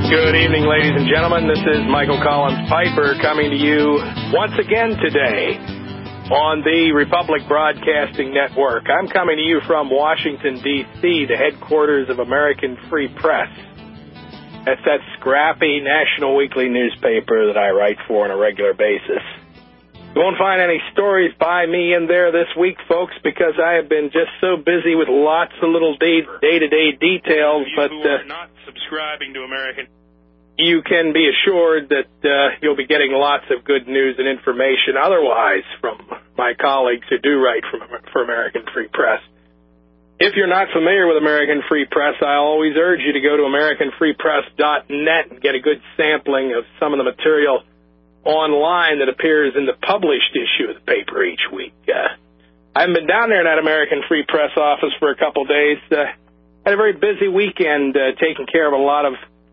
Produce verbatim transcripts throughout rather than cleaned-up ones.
Good evening, ladies and gentlemen. This is Michael Collins Piper coming to you once again today on the Republic Broadcasting Network. I'm coming to you from Washington, D C, the headquarters of American Free Press. That's that scrappy national weekly newspaper that I write for on a regular basis. You won't find any stories by me in there this week, folks, because I have been just so busy with lots of little day- day-to-day details. You but who uh, are not subscribing to American, you can be assured that uh, you'll be getting lots of good news and information otherwise from my colleagues who do write from, for American Free Press. If you're not familiar with American Free Press, I always urge you to go to American Free Press dot net and get a good sampling of some of the material online that appears in the published issue of the paper each week. Uh, I haven't been down there in that American Free Press office for a couple days. Uh, had a very busy weekend uh, taking care of a lot of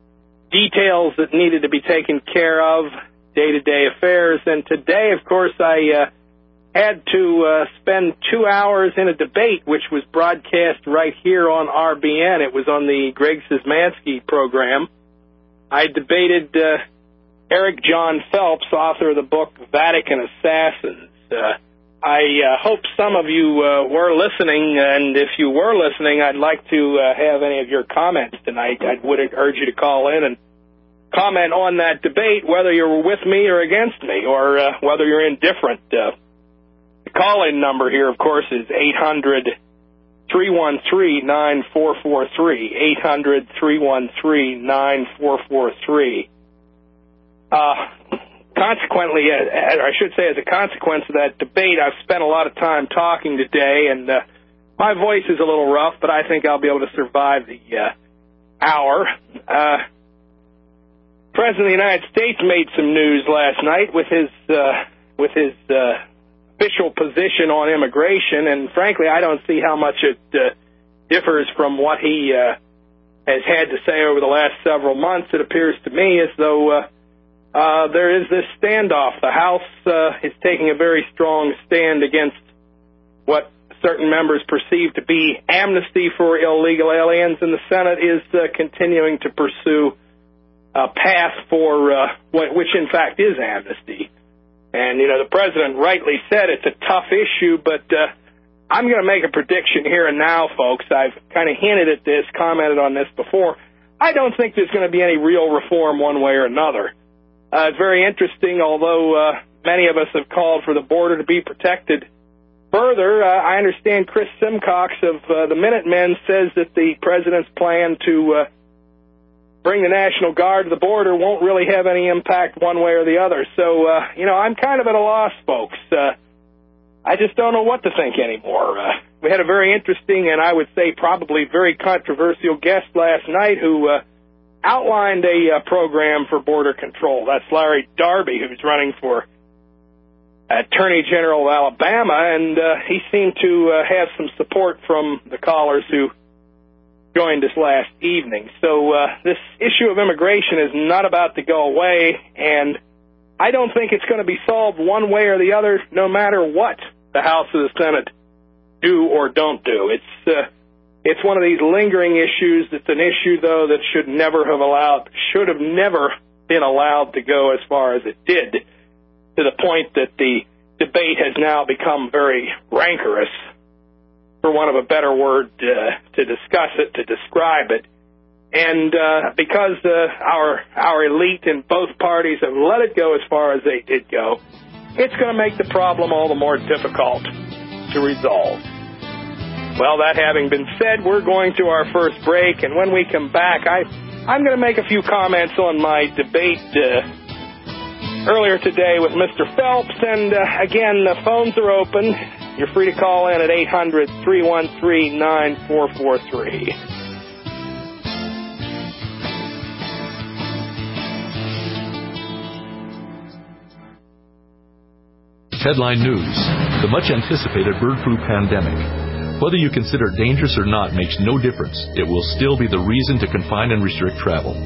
details that needed to be taken care of, day-to-day affairs. And today, of course, I uh, had to uh, spend two hours in a debate, which was broadcast right here on R B N. It was on the Greg Szymanski program. I debated uh, Eric John Phelps, author of the book Vatican Assassins. Uh, I uh, hope some of you uh, were listening, and if you were listening, I'd like to uh, have any of your comments tonight. I would urge you to call in and comment on that debate, whether you're with me or against me, or uh, whether you're indifferent. Uh, the call-in number here, of course, is eight hundred, three one three, nine four four three, eight hundred, three one three, nine four four three. Uh, consequently, uh, I should say as a consequence of that debate, I've spent a lot of time talking today, and uh, my voice is a little rough, but I think I'll be able to survive the uh, hour. Uh, President of the United States made some news last night with his uh, with his uh, official position on immigration, and frankly, I don't see how much it uh, differs from what he uh, has had to say over the last several months. It appears to me as though uh, uh, there is this standoff. The House uh, is taking a very strong stand against what certain members perceive to be amnesty for illegal aliens, and the Senate is uh, continuing to pursue a path for uh, what, which, in fact, is amnesty. And, you know, the president rightly said it's a tough issue, but uh, I'm going to make a prediction here and now, folks. I've kind of hinted at this, commented on this before. I don't think there's going to be any real reform one way or another. Uh, it's very interesting, although uh, many of us have called for the border to be protected. Further, uh, I understand Chris Simcox of uh, the Minutemen says that the president's plan to uh, bring the National Guard to the border won't really have any impact one way or the other. So, uh, you know, I'm kind of at a loss, folks. Uh, I just don't know what to think anymore. Uh, we had a very interesting and I would say probably very controversial guest last night who uh, outlined a uh, program for border control. That's Larry Darby, who's running for Attorney General of Alabama, and uh, he seemed to uh, have some support from the callers who joined us last evening. So uh, this issue of immigration is not about to go away, and I don't think it's going to be solved one way or the other, no matter what the House or the Senate do or don't do. It's uh, it's one of these lingering issues. It's an issue, though, that should never have allowed, should have never been allowed to go as far as it did, to the point that the debate has now become very rancorous, for want of a better word, uh, to discuss it, to describe it. And uh, because uh, our our elite in both parties have let it go as far as they did go, it's going to make the problem all the more difficult to resolve. Well, that having been said, we're going to our first break, and when we come back, I, I'm going to make a few comments on my debate uh, earlier today with Mister Phelps, and uh, again, the phones are open. You're free to call in at eight hundred, three one three, nine four four three. Headline News. The much-anticipated bird flu pandemic. Whether you consider it dangerous or not makes no difference. It will still be the reason to confine and restrict travel.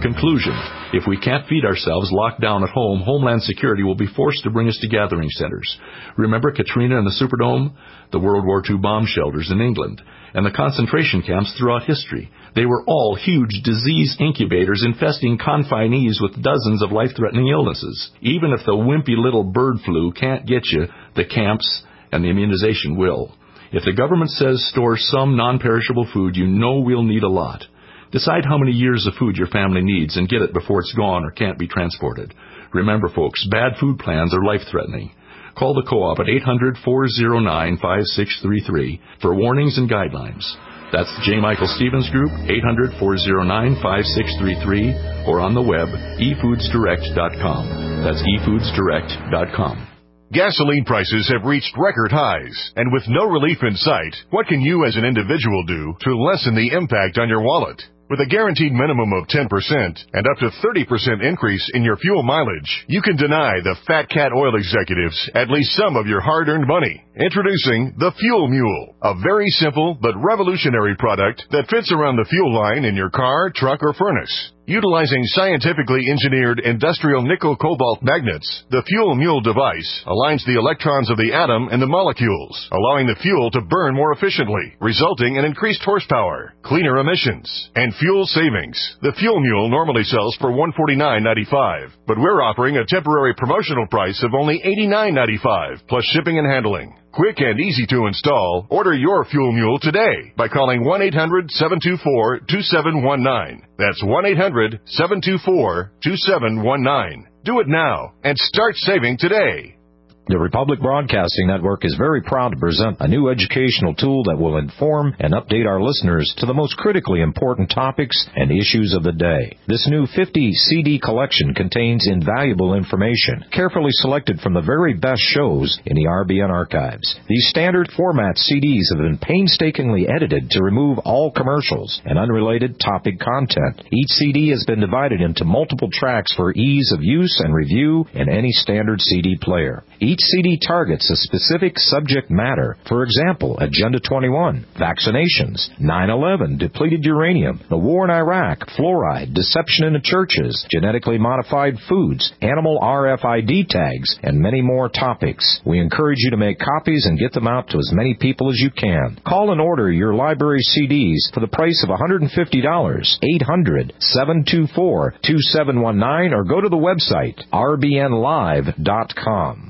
Conclusion. If we can't feed ourselves locked down at home, Homeland Security will be forced to bring us to gathering centers. Remember Katrina and the Superdome? The World War Two bomb shelters in England, and the concentration camps throughout history. They were all huge disease incubators infesting confinees with dozens of life-threatening illnesses. Even if the wimpy little bird flu can't get you, the camps and the immunization will. If the government says store some non-perishable food, you know we'll need a lot. Decide how many years of food your family needs and get it before it's gone or can't be transported. Remember, folks, bad food plans are life-threatening. Call the Co-op at eight hundred, four oh nine, five six three three for warnings and guidelines. That's the J. Michael Stevens Group, eight hundred, four oh nine, five six three three, or on the web, e foods direct dot com. That's e foods direct dot com. Gasoline prices have reached record highs, and with no relief in sight, what can you as an individual do to lessen the impact on your wallet? With a guaranteed minimum of ten percent and up to thirty percent increase in your fuel mileage, you can deny the Fat Cat Oil executives at least some of your hard-earned money. Introducing the Fuel Mule, a very simple but revolutionary product that fits around the fuel line in your car, truck, or furnace. Utilizing scientifically engineered industrial nickel-cobalt magnets, the Fuel Mule device aligns the electrons of the atom and the molecules, allowing the fuel to burn more efficiently, resulting in increased horsepower, cleaner emissions, and fuel savings. The Fuel Mule normally sells for one hundred forty-nine dollars and ninety-five cents, but we're offering a temporary promotional price of only eighty-nine dollars and ninety-five cents, plus shipping and handling. Quick and easy to install. Order your Fuel Mule today by calling one eight hundred, seven two four, two seven one nine. That's one eight hundred, seven two four, two seven one nine. Do it now and start saving today. The Republic Broadcasting Network is very proud to present a new educational tool that will inform and update our listeners to the most critically important topics and issues of the day. This new fifty C D collection contains invaluable information, carefully selected from the very best shows in the R B N archives. These standard format C Ds have been painstakingly edited to remove all commercials and unrelated topic content. Each C D has been divided into multiple tracks for ease of use and review in any standard C D player. Each C D targets a specific subject matter. For example, Agenda twenty-one, vaccinations, nine eleven, depleted uranium, the war in Iraq, fluoride, deception in the churches, genetically modified foods, animal R F I D tags, and many more topics. We encourage you to make copies and get them out to as many people as you can. Call and order your library C Ds for the price of one hundred fifty dollars, eight hundred, seven two four, two seven one nine, or go to the website, r b n live dot com.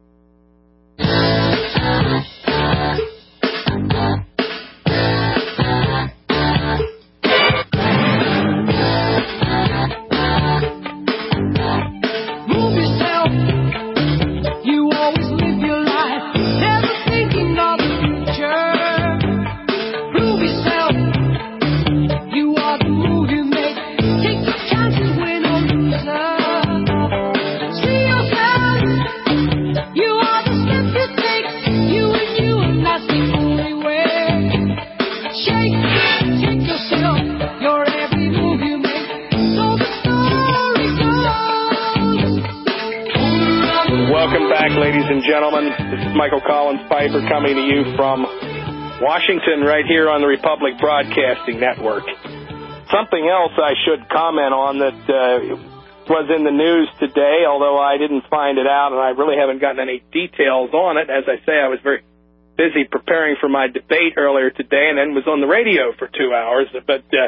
Ladies and gentlemen, this is Michael Collins Piper coming to you from Washington right here on the Republic Broadcasting Network. Something else I should comment on that uh, was in the news today, although I didn't find it out and I really haven't gotten any details on it. As I say, I was very busy preparing for my debate earlier today and then was on the radio for two hours. But uh,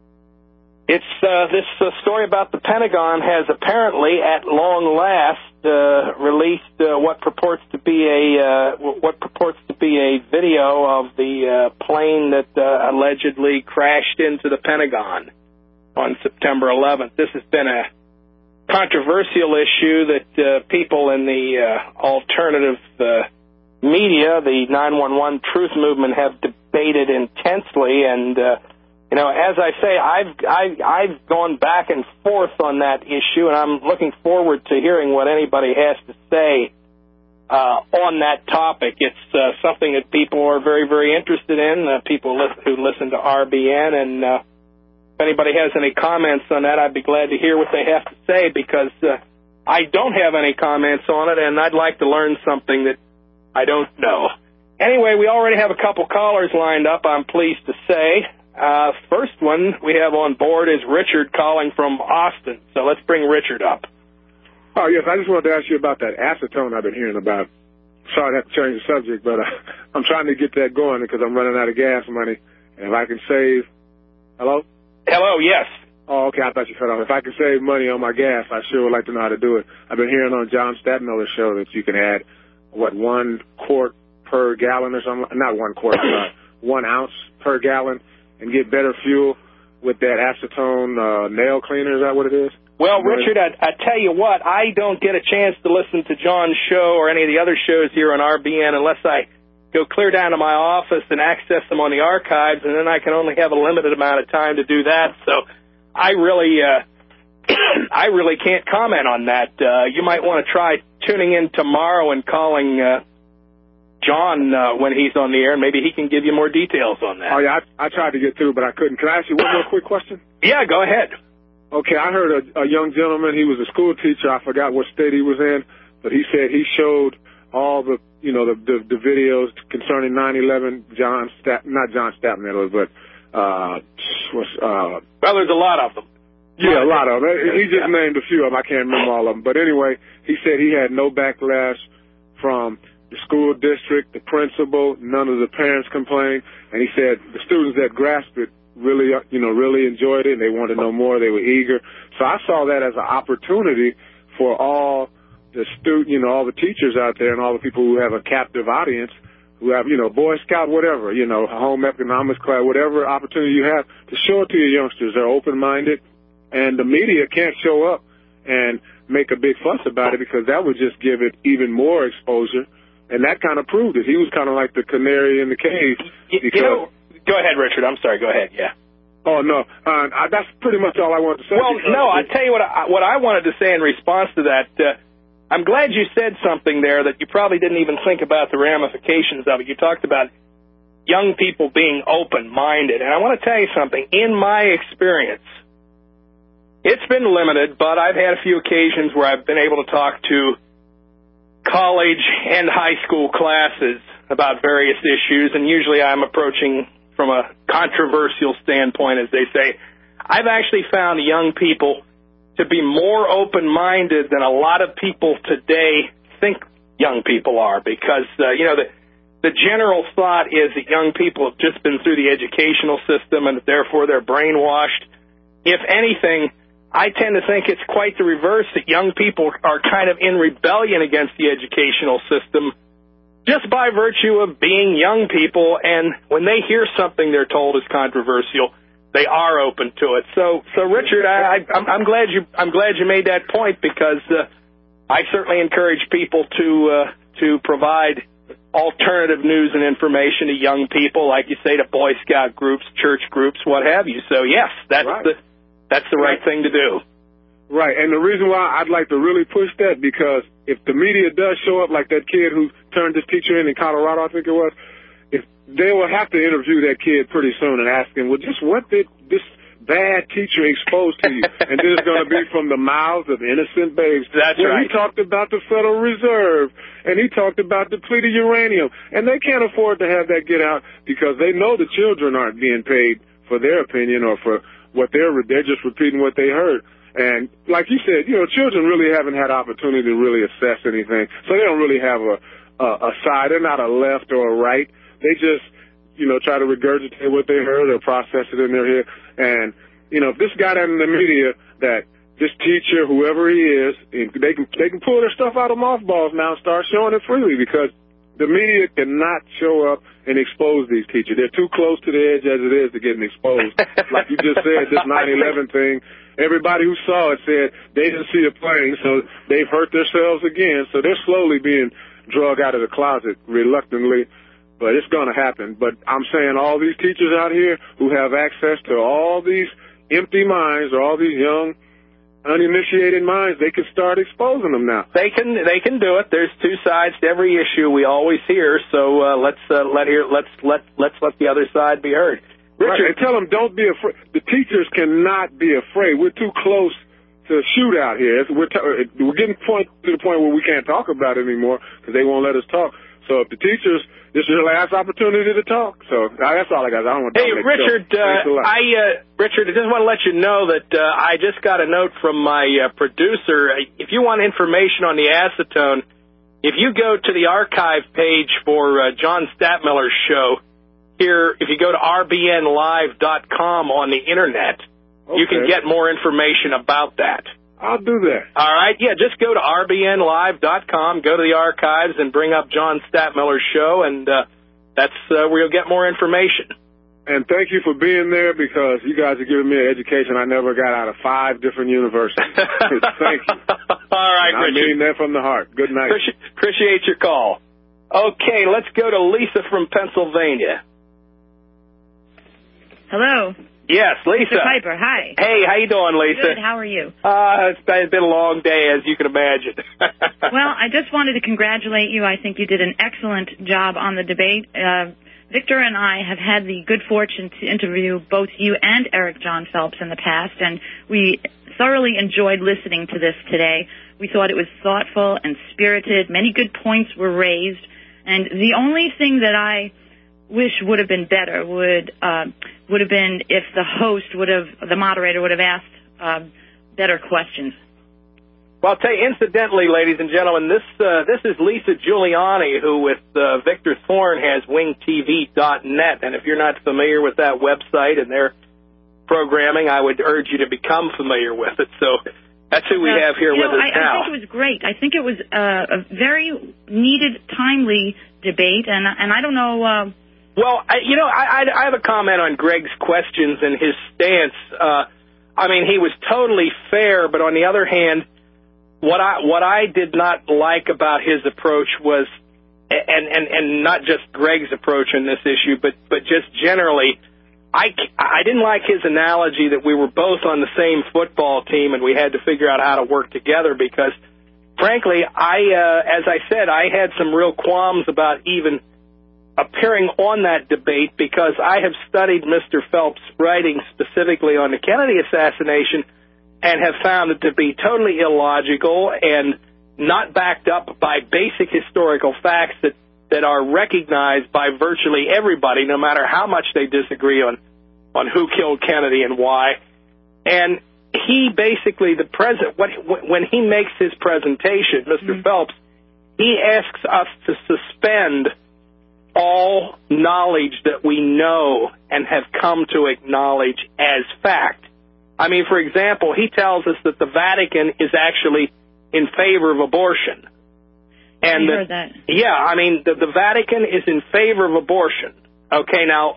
it's uh, this uh, story about the Pentagon has apparently, at long last, Uh, released uh, what purports to be a uh, what purports to be a video of the uh, plane that uh, allegedly crashed into the Pentagon on September eleventh. This has been a controversial issue that uh, people in the uh, alternative uh, media, the nine one one truth movement, have debated intensely. And uh, you know, as I say, I've, I've, I've gone back and forth on that issue, and I'm looking forward to hearing what anybody has to say uh, on that topic. It's uh, something that people are very, very interested in, uh, people listen, who listen to R B N, and uh, if anybody has any comments on that, I'd be glad to hear what they have to say, because uh, I don't have any comments on it, and I'd like to learn something that I don't know. Anyway, we already have a couple callers lined up, I'm pleased to say. Uh, first one we have on board is Richard calling from Austin. So let's bring Richard up. Oh, yes, I just wanted to ask you about that acetone I've been hearing about. Sorry to have to change the subject, but uh, I'm trying to get that going because I'm running out of gas money. And if I can save... Hello? Hello, yes. Oh, okay, I thought you cut off. If I can save money on my gas, I sure would like to know how to do it. I've been hearing on John Stadtmiller's show that you can add, what, one quart per gallon or something? Not one quart, uh, one ounce per gallon and get better fuel with that acetone uh, nail cleaner. Is that what it is? Well, Richard, I, I tell you what, I don't get a chance to listen to John's show or any of the other shows here on R B N unless I go clear down to my office and access them on the archives, and then I can only have a limited amount of time to do that. So I really, uh, I really can't comment on that. Uh, you might want to try tuning in tomorrow and calling uh, John uh, when he's on the air, and maybe he can give you more details on that. Oh, yeah, I, I tried to get through, but I couldn't. Can I ask you one more quick question? Yeah, go ahead. Okay, I heard a, a young gentleman, he was a school teacher, I forgot what state he was in, but he said he showed all the, you know, the the, the videos concerning nine eleven, John Stapp, not John Stadtmiller, but, uh, what's, uh... Well, there's a lot of them. Yeah, a lot of them. He just yeah. named a few of them. I can't remember all of them. But anyway, he said he had no backlash from the school district, the principal, none of the parents complained, and he said the students that grasped it really, you know, really enjoyed it, and they wanted to know more. They were eager. So I saw that as an opportunity for all the student, you know, all the teachers out there and all the people who have a captive audience, who have, you know, Boy Scout, whatever, you know, home economics class, whatever opportunity you have to show it to your youngsters. They're open-minded, and the media can't show up and make a big fuss about it because that would just give it even more exposure, and that kind of proved it. He was kind of like the canary in the cave. You, you know, go ahead, Richard. I'm sorry. Go ahead. Yeah. Oh, no. Uh, I, that's pretty much all I wanted to say. Well, no, I'll tell you what I, what I wanted to say in response to that. Uh, I'm glad you said something there that you probably didn't even think about the ramifications of it. You talked about young people being open-minded. And I want to tell you something. In my experience, it's been limited, but I've had a few occasions where I've been able to talk to college and high school classes about various issues, and usually I'm approaching from a controversial standpoint, as they say. I've actually found young people to be more open-minded than a lot of people today think young people are, because, uh, you know, the, the general thought is that young people have just been through the educational system and that therefore they're brainwashed. If anything, I tend to think it's quite the reverse, that young people are kind of in rebellion against the educational system just by virtue of being young people, and when they hear something they're told is controversial, they are open to it. So, so Richard, I, I, I'm, I'm glad you I'm glad you made that point, because uh, I certainly encourage people to uh, to provide alternative news and information to young people, like you say, to Boy Scout groups, church groups, what have you. So, yes, that's right. the that's the right, right thing to do. Right, and the reason why I'd like to really push that, because if the media does show up, like that kid who turned this teacher in in Colorado, I think it was, if they will have to interview that kid pretty soon and ask him, well, just what did this bad teacher expose to you? And then it's going to be from the mouths of innocent babes. That's well, right. He talked about the Federal Reserve, and he talked about depleted uranium, and they can't afford to have that get out because they know the children aren't being paid for their opinion or for what they're, they're just repeating what they heard. And like you said, you know, children really haven't had opportunity to really assess anything, so they don't really have a, a, a side. They're not a left or a right. They just, you know, try to regurgitate what they heard or process it in their head. And, you know, if this got out in the media that this teacher, whoever he is, they can they can pull their stuff out of mothballs now and start showing it freely, because the media cannot show up and expose these teachers. They're too close to the edge as it is to getting exposed. Like you just said, this nine eleven thing, everybody who saw it said they didn't see a plane, so they've hurt themselves again. So they're slowly being drug out of the closet reluctantly, but it's going to happen. But I'm saying all these teachers out here who have access to all these empty minds or all these young, uninitiated minds, they can start exposing them now. They can they can do it. There's two sides to every issue we always hear. So uh, let's uh, let here let's let let's let the other side be heard. Richard, right, and tell them don't be afraid. The teachers cannot be afraid. We're too close to a shootout here. We're t- we're getting point to the point where we can't talk about it anymore because they won't let us talk. So if the teachers, this is your last opportunity to talk. So that's all I got. I don't want to Hey, Richard, uh, I, uh, Richard, I just want to let you know that uh, I just got a note from my uh, producer. If you want information on the acetone, if you go to the archive page for uh, John Statmiller's show, here, if you go to r b n live dot com on the Internet, okay, you can get more information about that. I'll do that. All right, yeah, just go to r b n live dot com, go to the archives, and bring up John Statmiller's show, and uh, that's uh, where you'll get more information. And thank you for being there, because you guys are giving me an education I never got out of five different universities. Thank you. All right, and I Richard. mean that from the heart. Good night. Appreciate, appreciate your call. Okay, let's go to Lisa from Pennsylvania. Hello. Yes, Lisa. Mister Piper, hi. Hey, how you doing, Lisa? Good, how are you? Uh, it's been a long day, as you can imagine. Well, I just wanted to congratulate you. I think you did an excellent job on the debate. Uh, Victor and I have had the good fortune to interview both you and Eric John Phelps in the past, and we thoroughly enjoyed listening to this today. We thought it was thoughtful and spirited. Many good points were raised, and the only thing that I wish would have been better would uh, would have been if the host would have, the moderator would have asked uh, better questions. Well, I'll tell you, incidentally, ladies and gentlemen, this uh, this is Lisa Giuliani, who with uh, Victor Thorne has wing T V dot net, and if you're not familiar with that website and their programming, I would urge you to become familiar with it. So that's who we uh, have here you with know, us I, now. I think it was great. I think it was uh, a very needed, timely debate, and and I don't know. Uh, Well, I, you know, I, I have a comment on Greg's questions and his stance. Uh, I mean, he was totally fair, but on the other hand, what I what I did not like about his approach was, and and, and not just Greg's approach in this issue, but but just generally, I, I didn't like his analogy that we were both on the same football team and we had to figure out how to work together, because, frankly, I uh, as I said, I had some real qualms about even appearing on that debate, because I have studied Mister Phelps' writing specifically on the Kennedy assassination and have found it to be totally illogical and not backed up by basic historical facts that, that are recognized by virtually everybody, no matter how much they disagree on, on who killed Kennedy and why. And he basically, the president, what, when he makes his presentation, Mister Mm-hmm. Phelps, he asks us to suspend all knowledge that we know and have come to acknowledge as fact. I mean, for example, he tells us that the Vatican is actually in favor of abortion. And I heard that. Yeah, I mean, the, the Vatican is in favor of abortion. Okay, now,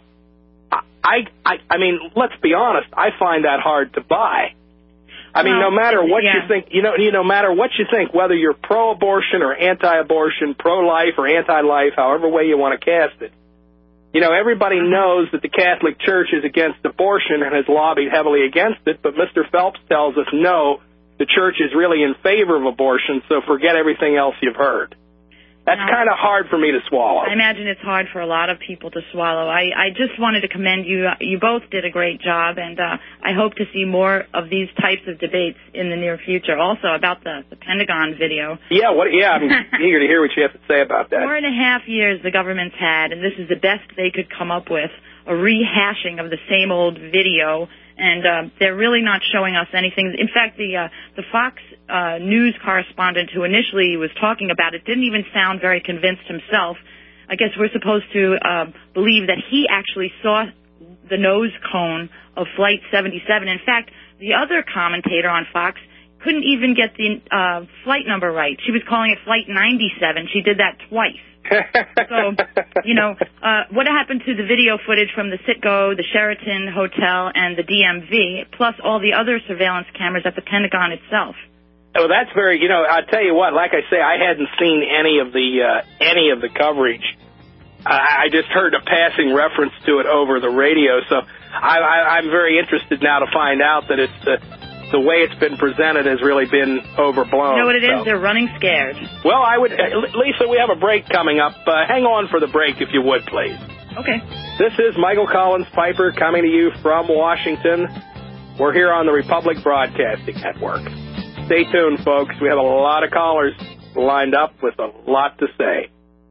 I, I, I mean, let's be honest, I find that hard to buy. I mean, well, no matter what yeah. you think, you know, you no matter what you think, whether you're pro-abortion or anti-abortion, pro-life or anti-life, however way you want to cast it, you know, everybody knows that the Catholic Church is against abortion and has lobbied heavily against it, but Mister Phelps tells us, no, the Church is really in favor of abortion, so forget everything else you've heard. That's no. kind of hard for me to swallow. I imagine it's hard for a lot of people to swallow. I, I just wanted to commend you. You both did a great job, and uh, I hope to see more of these types of debates in the near future. Also, about the, the Pentagon video. Yeah, what? Yeah, I'm eager to hear what you have to say about that. Four and a half years the government's had, and this is the best they could come up with, a rehashing of the same old video. And uh, they're really not showing us anything. In fact, the uh, the Fox uh, News correspondent who initially was talking about it didn't even sound very convinced himself. I guess we're supposed to uh, believe that he actually saw the nose cone of Flight seventy-seven. In fact, the other commentator on Fox couldn't even get the uh, flight number right. She was calling it Flight ninety-seven. She did that twice. So, you know, uh, what happened to the video footage from the Citgo, the Sheraton Hotel, and the D M V, plus all the other surveillance cameras at the Pentagon itself? Oh, that's very, you know, I'll tell you what, like I say, I hadn't seen any of the, uh, any of the coverage. I, I just heard a passing reference to it over the radio, so I, I, I'm very interested now to find out that it's, uh, the way it's been presented has really been overblown. You know what it so. is? They're running scared. Well, I would, Lisa, we have a break coming up. Uh, hang on for the break, if you would, please. Okay. This is Michael Collins Piper coming to you from Washington. We're here on the Republic Broadcasting Network. Stay tuned, folks. We have a lot of callers lined up with a lot to say.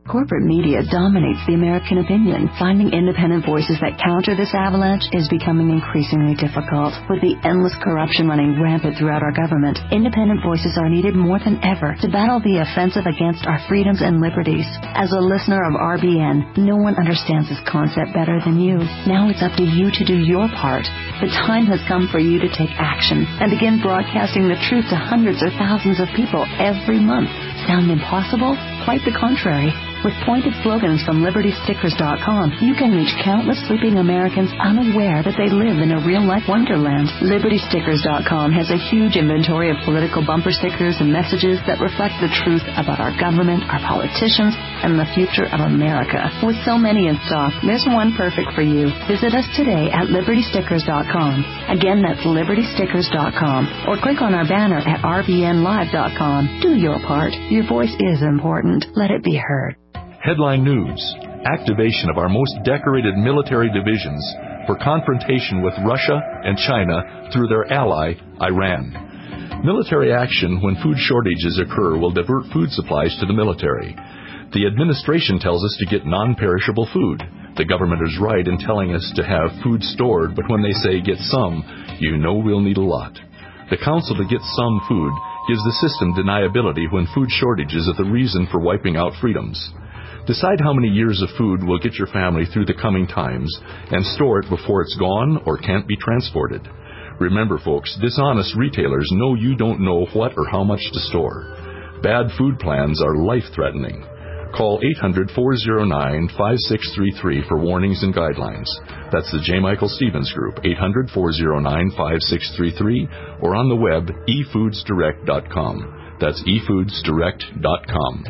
Corporate media dominates the American opinion. Finding independent voices that counter this avalanche is becoming increasingly difficult. With the endless corruption running rampant throughout our government, independent voices are needed more than ever to battle the offensive against our freedoms and liberties. As a listener of R B N, no one understands this concept better than you. Now it's up to you to do your part. The time has come for you to take action and begin broadcasting the truth to hundreds or thousands of people every month. Sound impossible? Quite the contrary. With pointed slogans from Liberty Stickers dot com, you can reach countless sleeping Americans unaware that they live in a real-life wonderland. Liberty Stickers dot com has a huge inventory of political bumper stickers and messages that reflect the truth about our government, our politicians, and the future of America. With so many in stock, there's one perfect for you. Visit us today at Liberty Stickers dot com. Again, that's Liberty Stickers dot com. Or click on our banner at R B N Live dot com. Do your part. Your voice is important. Let it be heard. Headline News: activation of our most decorated military divisions for confrontation with Russia and China through their ally, Iran. Military action when food shortages occur will divert food supplies to the military. The administration tells us to get non-perishable food. The government is right in telling us to have food stored, but when they say get some, you know we'll need a lot. The counsel to get some food gives the system deniability when food shortages are the reason for wiping out freedoms. Decide how many years of food will get your family through the coming times and store it before it's gone or can't be transported. Remember, folks, dishonest retailers know you don't know what or how much to store. Bad food plans are life-threatening. Call eight hundred, four oh nine, five six three three for warnings and guidelines. That's the J. Michael Stevens Group, eight hundred, four oh nine, five six three three, or on the web, e foods direct dot com. That's e foods direct dot com.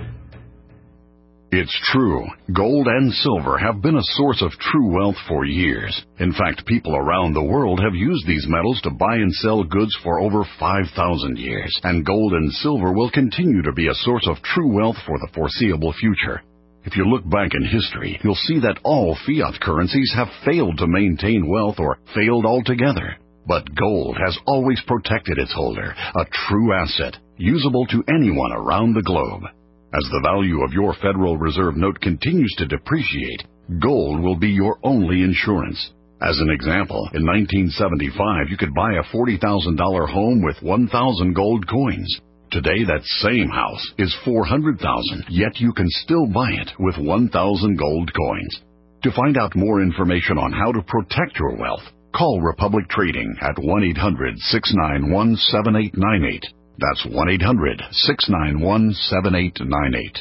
It's true. Gold and silver have been a source of true wealth for years. In fact, people around the world have used these metals to buy and sell goods for over five thousand years. And gold and silver will continue to be a source of true wealth for the foreseeable future. If you look back in history, you'll see that all fiat currencies have failed to maintain wealth or failed altogether. But gold has always protected its holder, a true asset, usable to anyone around the globe. As the value of your Federal Reserve note continues to depreciate, gold will be your only insurance. As an example, in nineteen seventy-five, you could buy a forty thousand dollars home with one thousand gold coins. Today, that same house is four hundred thousand dollars, yet you can still buy it with one thousand gold coins. To find out more information on how to protect your wealth, call Republic Trading at one eight hundred, six nine one, seven eight nine eight. That's one eight hundred, six nine one, seven eight nine eight.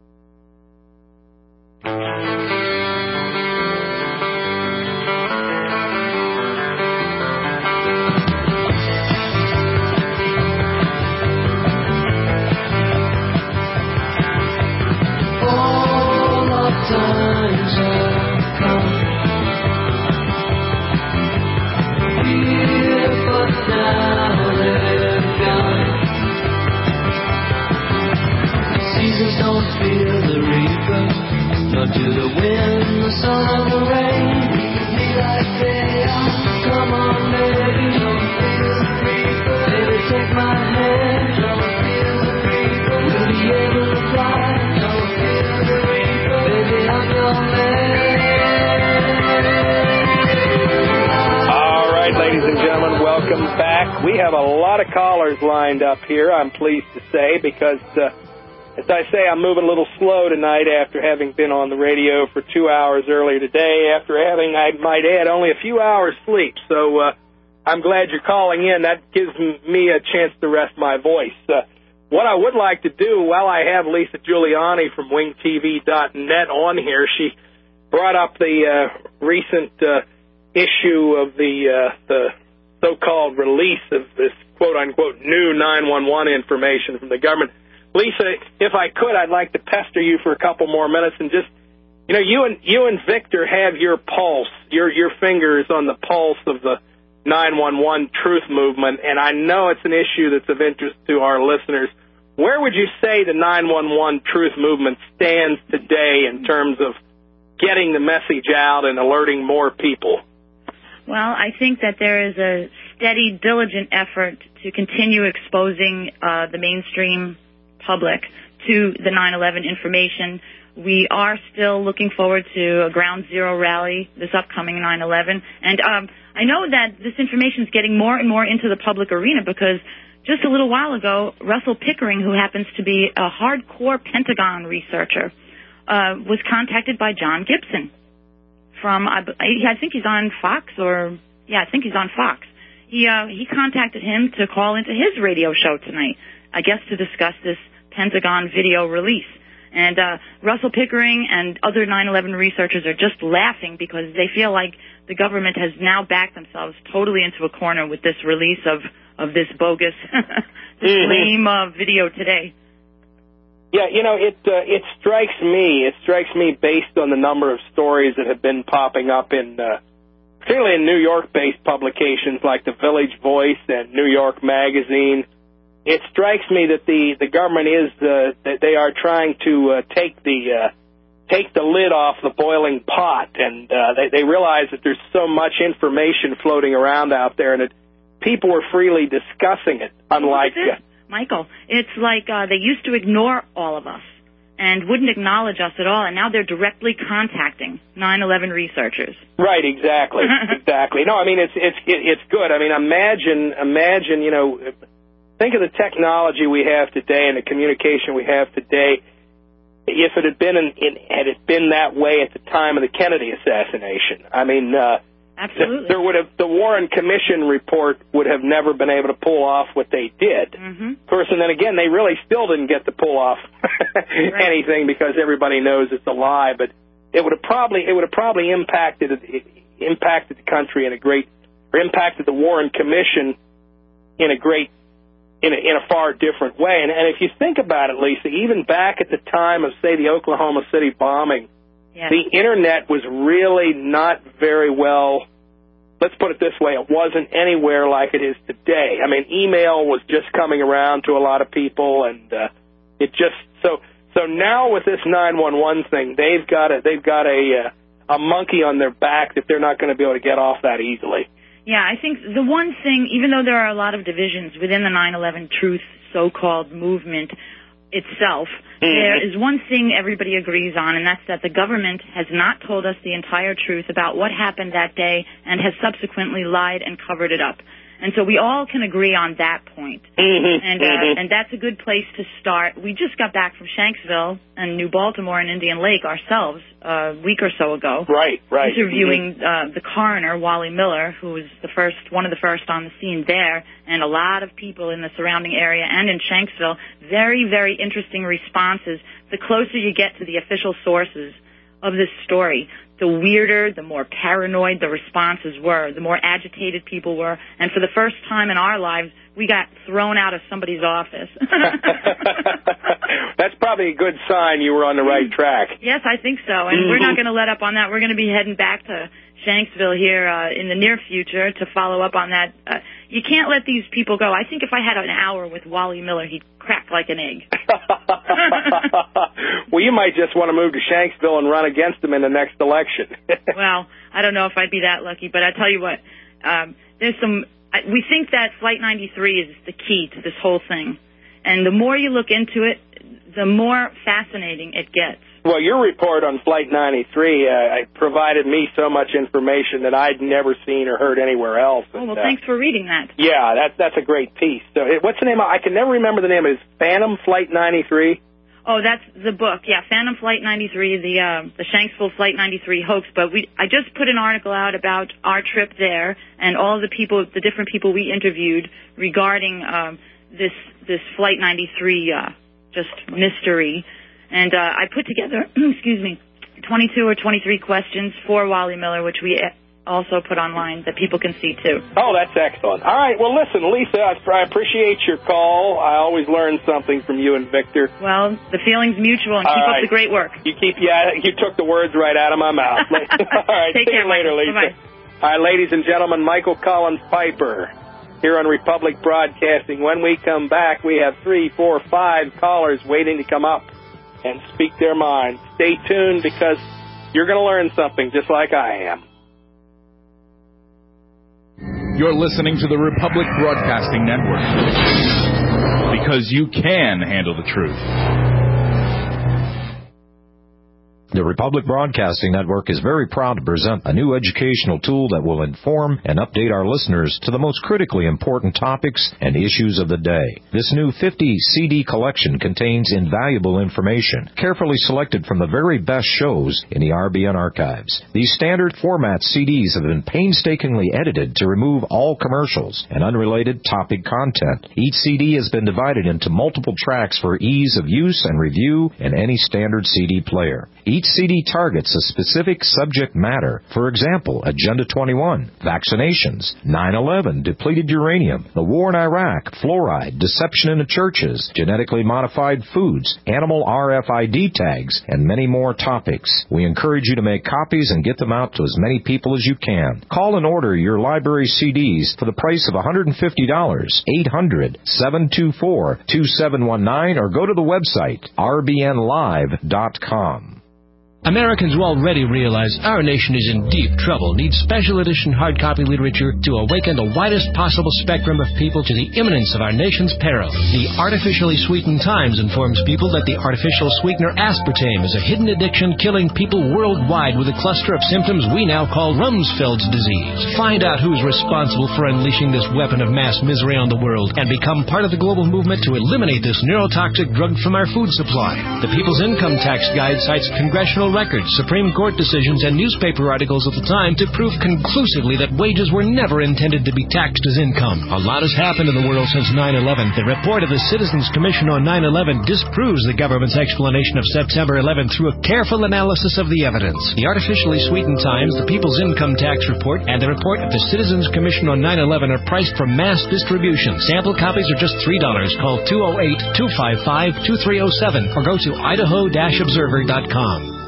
All of times have come. Here but now they're gone. Seasons don't feel the reaper, nor do the wind, the sun, or the rain. Be like they are. Come on, baby, don't feel the reaper. Baby, take my hand, don't feel the reaper. We'll be able to fly, don't feel the reaper. Baby, I'm your man. All right, ladies and gentlemen, welcome back. We have a lot of callers lined up here, I'm pleased to say, because uh, as I say, I'm moving a little slow tonight after having been on the radio for two hours earlier today, after having, I might add, only a few hours sleep. So uh, I'm glad you're calling in. That gives me a chance to rest my voice. Uh, what I would like to do, while I have Lisa Giuliani from wing T V dot net on here, she brought up the uh, recent uh, issue of the, uh, the so-called release of this quote-unquote new nine one one information from the government. Lisa, if I could, I'd like to pester you for a couple more minutes and just, you know, you and you and Victor have your pulse, your your fingers on the pulse of the nine one one truth movement, and I know it's an issue that's of interest to our listeners. Where would you say the nine one one truth movement stands today in terms of getting the message out and alerting more people? Well, I think that there is a steady, diligent effort to continue exposing uh, the mainstream public to the nine eleven information. we are still looking forward to a Ground Zero rally this upcoming nine eleven. And um, I know that this information is getting more and more into the public arena because just a little while ago, Russell Pickering, who happens to be a hardcore Pentagon researcher, uh, was contacted by John Gibson from, I, I think he's on Fox or, yeah, I think he's on Fox. He, uh, he contacted him to call into his radio show tonight, I guess to discuss this Pentagon video release. And uh, Russell Pickering and other nine eleven researchers are just laughing because they feel like the government has now backed themselves totally into a corner with this release of, of this bogus, this mm-hmm. lame uh, video today. Yeah, you know, it uh, it strikes me, it strikes me based on the number of stories that have been popping up in, uh, particularly in New York-based publications like the Village Voice and New York Magazine. It strikes me that the, the government is, uh, that they are trying to uh, take the uh, take the lid off the boiling pot, and uh, they, they realize that there's so much information floating around out there, and that people are freely discussing it, unlike... Uh, Michael, it's like uh, they used to ignore all of us and wouldn't acknowledge us at all, and now they're directly contacting nine eleven researchers. Right, exactly, exactly. No, I mean, it's, it's, it's good. I mean, imagine, imagine, you know... Think of the technology we have today and the communication we have today. If it had been in, in, had it been that way at the time of the Kennedy assassination, I mean, uh, absolutely, there would have the Warren Commission report would have never been able to pull off what they did. Mm-hmm. Of course, and then again, they really still didn't get to pull off right. anything because everybody knows it's a lie. But it would have probably it would have probably impacted impacted the country in a great, or impacted the Warren Commission in a great. In a, in a far different way. And, and if you think about it, Lisa, even back at the time of, say, the Oklahoma City bombing, yes. the Internet was really not very well, let's put it this way, it wasn't anywhere like it is today. I mean, email was just coming around to a lot of people, and uh, it just, so so now with this nine one one thing, they've got a, they've got a, uh, a monkey on their back that they're not going to be able to get off that easily. Yeah, I think the one thing, even though there are a lot of divisions within the nine eleven Truth so-called movement itself, mm-hmm. there is one thing everybody agrees on, and that's that the government has not told us the entire truth about what happened that day and has subsequently lied and covered it up. And so we all can agree on that point. Mm-hmm. And uh, mm-hmm. and that's a good place to start. We just got back from Shanksville and New Baltimore and Indian Lake ourselves uh, a week or so ago. Right, right. Interviewing mm-hmm. uh, the coroner, Wally Miller, who was the first, one of the first on the scene there, and a lot of people in the surrounding area and in Shanksville. Very, very interesting responses. The closer you get to the official sources of this story, the weirder, the more paranoid the responses were, the more agitated people were. And for the first time in our lives, we got thrown out of somebody's office. That's probably a good sign you were on the right track. Yes, I think so. And mm-hmm. we're not going to let up on that. We're going to be heading back to Shanksville here uh, in the near future to follow up on that. Uh, you can't let these people go. I think if I had an hour with Wally Miller, he'd crack like an egg. Well, you might just want to move to Shanksville and run against him in the next election. Well, I don't know if I'd be that lucky, but I tell you what, um, there's some. I, we think that Flight ninety-three is the key to this whole thing, and the more you look into it, the more fascinating it gets. Well, your report on Flight ninety-three uh, provided me so much information that I'd never seen or heard anywhere else. Oh, well, and, uh, thanks for reading that. Yeah, that's that's a great piece. So, what's the name? I can never remember the name. Is Phantom Flight ninety-three? Oh, that's the book. Yeah, Phantom Flight ninety-three, the uh, the Shanksville Flight ninety-three hoax. But we, I just put an article out about our trip there and all the people, the different people we interviewed regarding um, this this Flight ninety-three uh, just mystery. And uh, I put together, excuse me, twenty-two or twenty-three questions for Wally Miller, which we also put online that people can see, too. Oh, that's excellent. All right, well, listen, Lisa, I appreciate your call. I always learn something from you and Victor. Well, the feeling's mutual, and All keep right. up the great work. You keep, yeah, you took the words right out of my mouth. All right, Take see care, you later, Michael. Lisa. Bye-bye. All right, ladies and gentlemen, Michael Collins Piper here on Republic Broadcasting. When we come back, we have three, four, five callers waiting to come up and speak their mind. Stay tuned because you're going to learn something just like I am. You're listening to the Republic Broadcasting Network because you can handle the truth. The Republic Broadcasting Network is very proud to present a new educational tool that will inform and update our listeners to the most critically important topics and issues of the day. This new fifty C D collection contains invaluable information, carefully selected from the very best shows in the R B N archives. These standard format C Ds have been painstakingly edited to remove all commercials and unrelated topic content. Each C D has been divided into multiple tracks for ease of use and review in any standard C D player. Each C D targets a specific subject matter. For example, Agenda twenty-one, vaccinations, nine eleven, depleted uranium, the war in Iraq, fluoride, deception in the churches, genetically modified foods, animal R F I D tags, and many more topics. We encourage you to make copies and get them out to as many people as you can. Call and order your library C Ds for the price of one hundred fifty dollars, eight hundred, seven two four, two seven one nine, or go to the website r b n live dot com. Americans who already realize our nation is in deep trouble need special edition hard copy literature to awaken the widest possible spectrum of people to the imminence of our nation's peril. The Artificially Sweetened Times informs people that the artificial sweetener aspartame is a hidden addiction killing people worldwide with a cluster of symptoms we now call Rumsfeld's disease. Find out who's responsible for unleashing this weapon of mass misery on the world and become part of the global movement to eliminate this neurotoxic drug from our food supply. The People's Income Tax Guide cites congressional records, Supreme Court decisions, and newspaper articles of the time to prove conclusively that wages were never intended to be taxed as income. A lot has happened in the world since nine eleven. The report of the Citizens Commission on nine eleven disproves the government's explanation of September eleventh through a careful analysis of the evidence. The Artificially Sweetened Times, the People's Income Tax Report, and the report of the Citizens Commission on nine eleven are priced for mass distribution. Sample copies are just three dollars. Call two oh eight, two five five, two three oh seven or go to idaho dash observer dot com.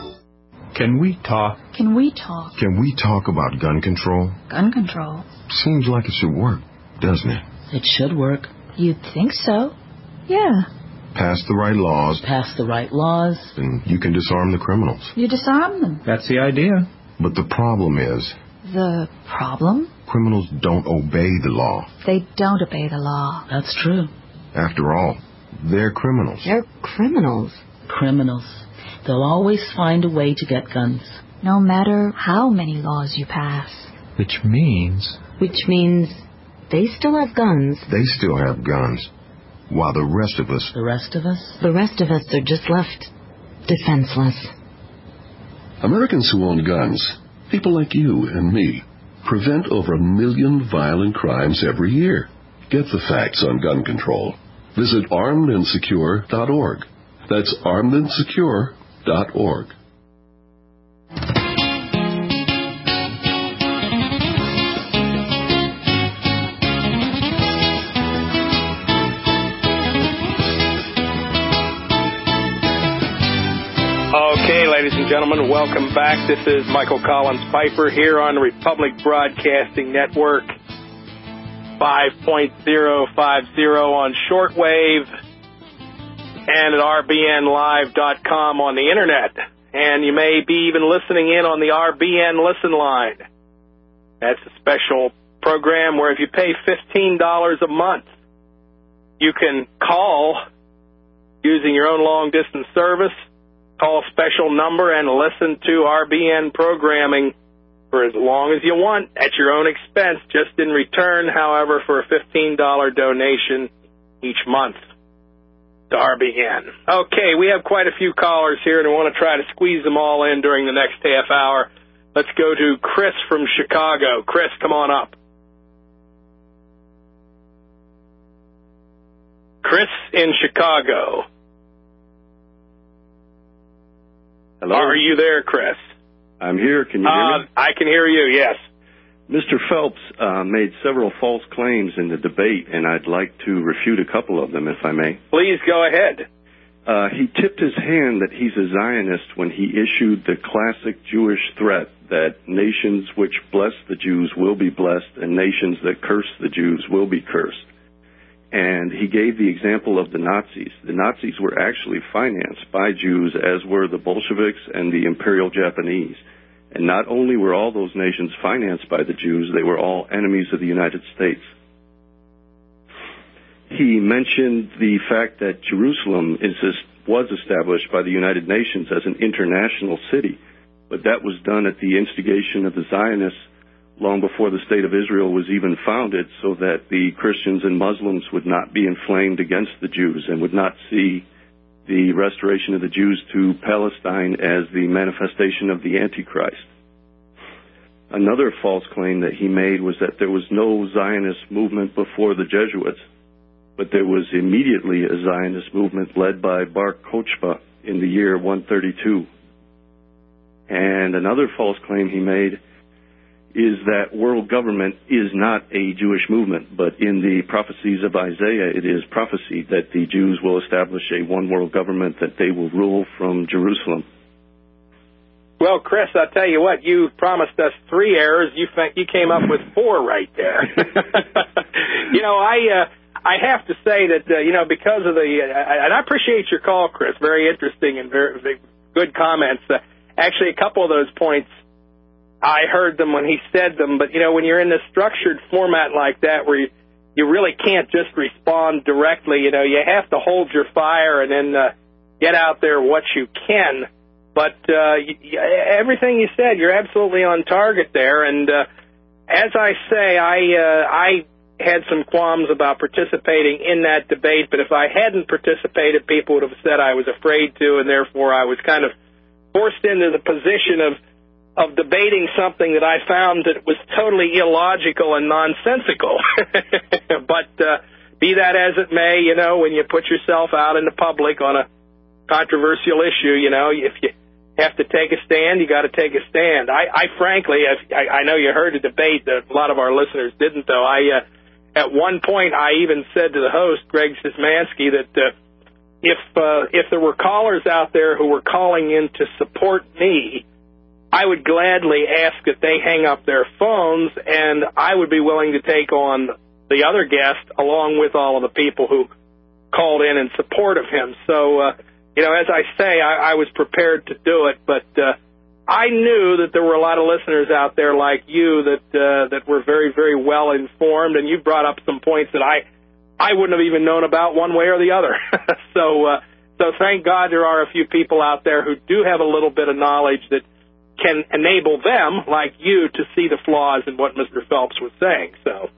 Can we talk? Can we talk? Can we talk about gun control? Gun control? Seems like it should work, doesn't it? It should work. You'd think so. Yeah. Pass the right laws. Pass the right laws. And you can disarm the criminals. You disarm them. That's the idea. But the problem is... The problem? Criminals don't obey the law. They don't obey the law. That's true. After all, they're criminals. They're criminals. Criminals. They'll always find a way to get guns. No matter how many laws you pass. Which means... Which means they still have guns. They still have guns. While the rest of us... The rest of us? The rest of us are just left defenseless. Americans who own guns, people like you and me, prevent over a million violent crimes every year. Get the facts on gun control. Visit armed and secure dot org. That's armed and secure dot org. Okay, ladies and gentlemen, welcome back. This is Michael Collins Piper here on Republic Broadcasting Network, five point oh five oh on shortwave, and at r b n live dot com on the internet. And you may be even listening in on the R B N Listen Line. That's a special program where if you pay fifteen dollars a month, you can call using your own long-distance service, call a special number, and listen to R B N programming for as long as you want at your own expense, just in return, however, for a fifteen dollars donation each month to R B N. Okay, we have quite a few callers here, and I want to try to squeeze them all in during the next half hour. Let's go to Chris from Chicago. Chris, come on up. Chris in Chicago. Hello? Are you there, Chris? I'm here. Can you hear uh, me? I can hear you, yes. Mister Phelps uh, made several false claims in the debate, and I'd like to refute a couple of them, if I may. Please go ahead. Uh, he tipped his hand that he's a Zionist when he issued the classic Jewish threat that nations which bless the Jews will be blessed and nations that curse the Jews will be cursed. And he gave the example of the Nazis. The Nazis were actually financed by Jews, as were the Bolsheviks and the Imperial Japanese. And not only were all those nations financed by the Jews, they were all enemies of the United States. He mentioned the fact that Jerusalem is this was established by the United Nations as an international city. But that was done at the instigation of the Zionists long before the State of Israel was even founded, so that the Christians and Muslims would not be inflamed against the Jews and would not see the restoration of the Jews to Palestine as the manifestation of the Antichrist. Another false claim that he made was that there was no Zionist movement before the Jesuits, but there was immediately a Zionist movement led by Bar Kokhba in the year one thirty-two. And another false claim he made is that world government is not a Jewish movement, but in the prophecies of Isaiah, it is prophecy that the Jews will establish a one world government, that they will rule from Jerusalem. Well, Chris, I'll tell you what, you promised us three errors. You think you came up with four right there. you know, I uh, I have to say that, uh, you know, because of the, uh, and I appreciate your call, Chris, very interesting and very, very good comments. Uh, actually, a couple of those points, I heard them when he said them, but, you know, when you're in this structured format like that where you, you really can't just respond directly, you know, you have to hold your fire and then uh, get out there what you can. But uh, y- everything you said, you're absolutely on target there. And uh, as I say, I uh, I had some qualms about participating in that debate, but if I hadn't participated, people would have said I was afraid to, and therefore I was kind of forced into the position of of debating something that I found that was totally illogical and nonsensical. But uh, be that as it may, you know, when you put yourself out in the public on a controversial issue, you know, if you have to take a stand, you got to take a stand. I, I frankly, I, I know you heard a debate that a lot of our listeners didn't, though. I, uh, at one point, I even said to the host, Greg Szymanski, that uh, if uh, if there were callers out there who were calling in to support me, I would gladly ask that they hang up their phones, and I would be willing to take on the other guest along with all of the people who called in in support of him. So, uh, you know, as I say, I, I was prepared to do it, but uh, I knew that there were a lot of listeners out there like you that uh, that were very, very well informed, and you brought up some points that I I wouldn't have even known about one way or the other. so, uh, so thank God there are a few people out there who do have a little bit of knowledge that can enable them, like you, to see the flaws in what Mister Phelps was saying. So,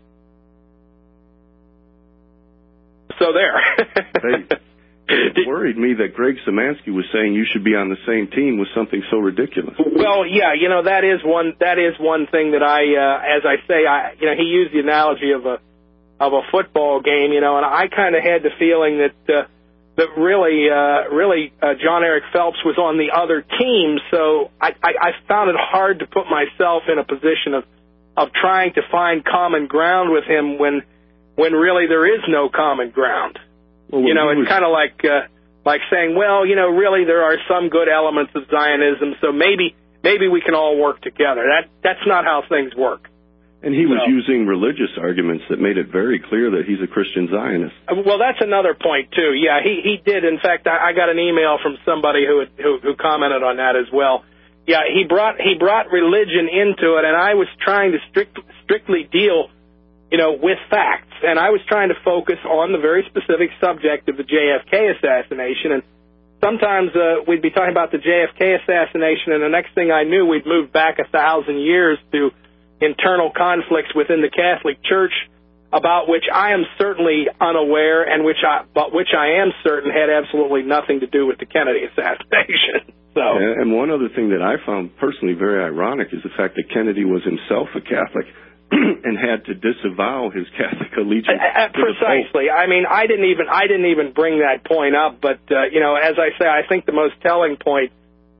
so there. Hey, it worried me that Greg Szymanski was saying you should be on the same team with something so ridiculous. Well, yeah, you know, that is one that is one thing that I, uh, as I say, I, you know, he used the analogy of a of a football game, you know, and I kind of had the feeling that uh, that really, uh, really, uh, John Eric Phelps was on the other team, so I, I, I found it hard to put myself in a position of of trying to find common ground with him when when really there is no common ground. Well, you know, it's was... kind of like uh, like saying, well, you know, really there are some good elements of Zionism, so maybe maybe we can all work together. That that's not how things work. And he was so, using religious arguments that made it very clear that he's a Christian Zionist. Well, that's another point too. Yeah, he he did. In fact, I, I got an email from somebody who, who who commented on that as well. Yeah, he brought he brought religion into it, and I was trying to strict, strictly deal, you know, with facts, and I was trying to focus on the very specific subject of the J F K assassination. And sometimes uh, we'd be talking about the J F K assassination, and the next thing I knew, we'd moved back a thousand years to internal conflicts within the Catholic Church, about which I am certainly unaware, and which I, but which I am certain had absolutely nothing to do with the Kennedy assassination. So, and one other thing that I found personally very ironic is the fact that Kennedy was himself a Catholic and had to disavow his Catholic allegiance. Uh, precisely. I mean, I didn't even I didn't even bring that point up, but uh, you know, as I say, I think the most telling point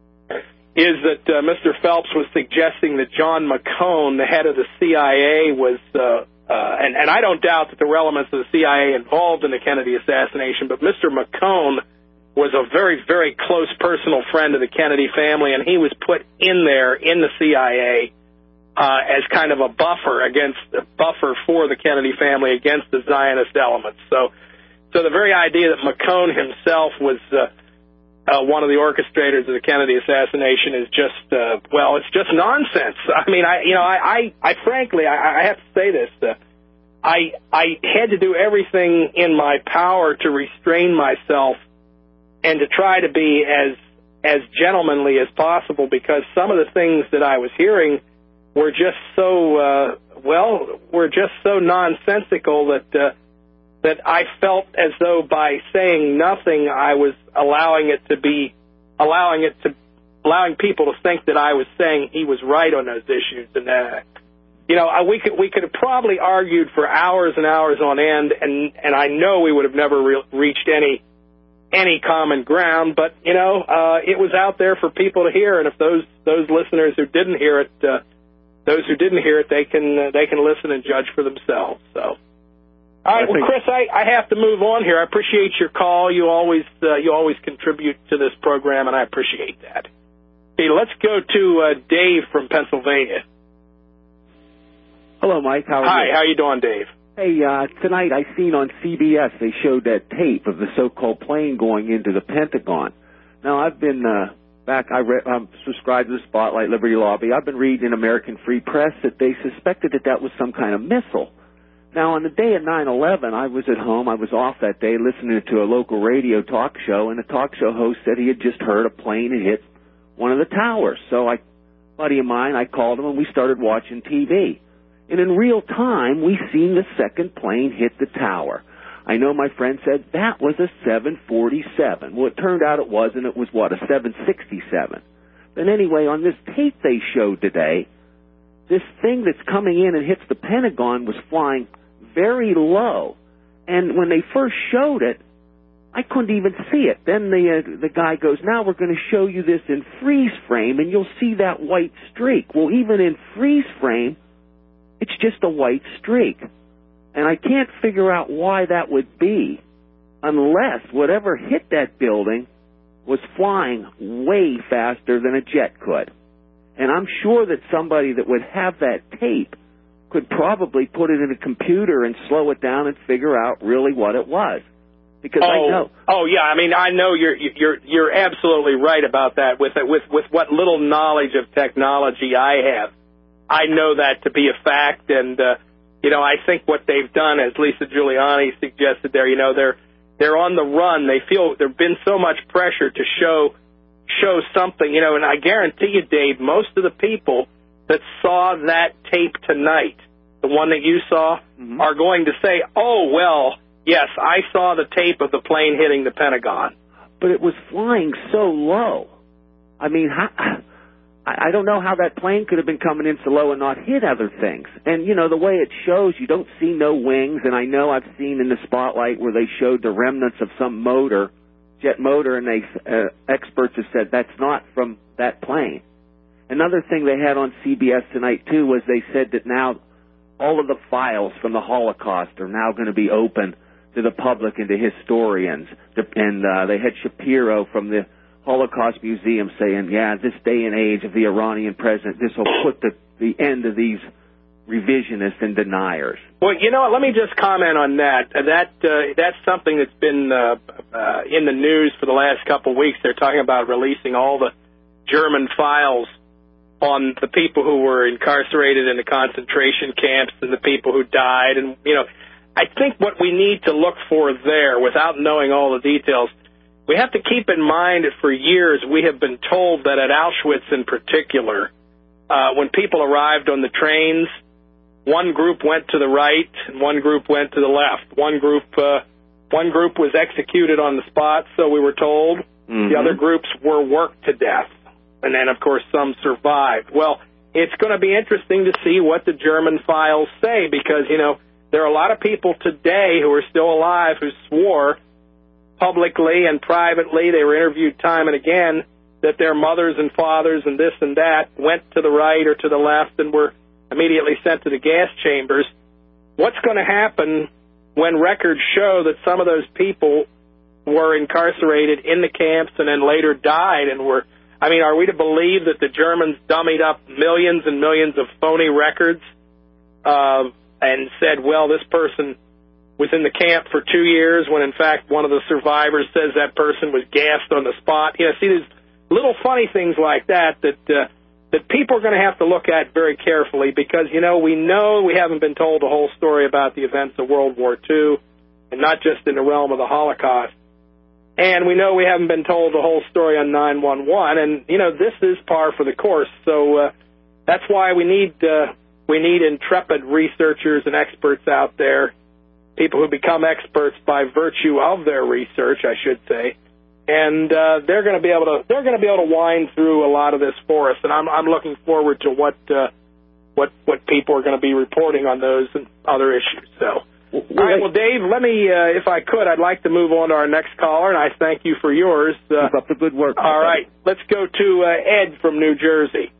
is that uh, Mister Phelps was suggesting that John McCone, the head of the C I A, was, uh, uh, and, and I don't doubt that there were elements of the C I A involved in the Kennedy assassination, but Mister McCone was a very, very close personal friend of the Kennedy family, and he was put in there in the C I A uh, as kind of a buffer against, a buffer for the Kennedy family against the Zionist elements. So, so the very idea that McCone himself was uh, Uh, one of the orchestrators of the Kennedy assassination is just, uh, well, it's just nonsense. I mean, I, you know, I, I, I frankly, I, I have to say this. Uh, I, I had to do everything in my power to restrain myself and to try to be as as gentlemanly as possible, because some of the things that I was hearing were just so uh, well, were just so nonsensical that uh, that I felt as though by saying nothing, I was allowing it to be allowing it to allowing people to think that I was saying he was right on those issues. And uh, you know, I, we could we could have probably argued for hours and hours on end, and and I know we would have never re- reached any. any common ground, but, you know, uh, it was out there for people to hear, and if those those listeners who didn't hear it, uh, those who didn't hear it, they can uh, they can listen and judge for themselves. So, all right, well, Chris, I, I have to move on here. I appreciate your call. You always uh, you always contribute to this program, and I appreciate that. Okay, let's go to uh, Dave from Pennsylvania. Hello, Mike. How are Hi, you? how you doing, Dave? Hey, uh, tonight I seen on C B S they showed that tape of the so-called plane going into the Pentagon. Now, I've been uh, back, I re- I'm subscribed to the Spotlight Liberty Lobby. I've been reading in American Free Press that they suspected that that was some kind of missile. Now, on the day of nine eleven, I was at home. I was off that day listening to a local radio talk show, and the talk show host said he had just heard a plane had hit one of the towers. So I, a buddy of mine, I called him, and we started watching T V. And in real time, we seen the second plane hit the tower. I know my friend said that was a seven forty-seven. Well, it turned out it wasn't. It was, what, a seven sixty-seven. But anyway, on this tape they showed today, this thing that's coming in and hits the Pentagon was flying very low. And when they first showed it, I couldn't even see it. Then the uh, the guy goes, now we're going to show you this in freeze frame, and you'll see that white streak. Well, even in freeze frame, it's just a white streak. And I can't figure out why that would be unless whatever hit that building was flying way faster than a jet could. And I'm sure that somebody that would have that tape could probably put it in a computer and slow it down and figure out really what it was. Because oh, I know. Oh, yeah. I mean, I know you're you're you're absolutely right about that. With with with what little knowledge of technology I have, I know that to be a fact, and uh, you know, I think what they've done, as Lisa Giuliani suggested there, you know, they're they're on the run. They feel there's been so much pressure to show show something, you know, and I guarantee you, Dave, most of the people that saw that tape tonight, the one that you saw, mm-hmm. are going to say, "Oh, well, yes, I saw the tape of the plane hitting the Pentagon." But it was flying so low. I mean, how... I don't know how that plane could have been coming in so low and not hit other things. And, you know, the way it shows, you don't see no wings. And I know I've seen in the Spotlight where they showed the remnants of some motor, jet motor, and they uh, experts have said that's not from that plane. Another thing they had on C B S tonight, too, was they said that now all of the files from the Holocaust are now going to be open to the public and to historians. And uh, they had Shapiro from the Holocaust Museum saying, yeah, this day and age of the Iranian president, this will put the, the end of these revisionists and deniers. Well, you know what, let me just comment on that. That uh, that's something that's been uh, uh, in the news for the last couple of weeks. They're talking about releasing all the German files on the people who were incarcerated in the concentration camps and the people who died. And, you know, I think what we need to look for there, without knowing all the details, we have to keep in mind that for years we have been told that at Auschwitz in particular, uh, when people arrived on the trains, one group went to the right and one group went to the left. One group uh, one group was executed on the spot, so we were told. Mm-hmm. The other groups were worked to death. And then, of course, some survived. Well, it's going to be interesting to see what the German files say because, you know, there are a lot of people today who are still alive who swore publicly and privately, they were interviewed time and again, that their mothers and fathers and this and that went to the right or to the left and were immediately sent to the gas chambers. What's going to happen when records show that some of those people were incarcerated in the camps and then later died and were, I mean, are we to believe that the Germans dummied up millions and millions of phony records uh, and said, well, this person was in the camp for two years when, in fact, one of the survivors says that person was gassed on the spot. You know, see, there's little funny things like that that uh, that people are going to have to look at very carefully because, you know, we know we haven't been told the whole story about the events of World War Two, and not just in the realm of the Holocaust. And we know we haven't been told the whole story on nine one one, and, you know, this is par for the course. So uh, that's why we need uh, we need intrepid researchers and experts out there, people who become experts by virtue of their research, I should say. And uh, they're going to be able to they're going to be able to wind through a lot of this for us, and I'm I'm looking forward to what uh, what what people are going to be reporting on those and other issues. So. All right, well, Dave, let me, uh, if I could, I'd like to move on to our next caller, and I thank you for yours. Uh, Keep up the good work. All right, let's go to uh, Ed from New Jersey.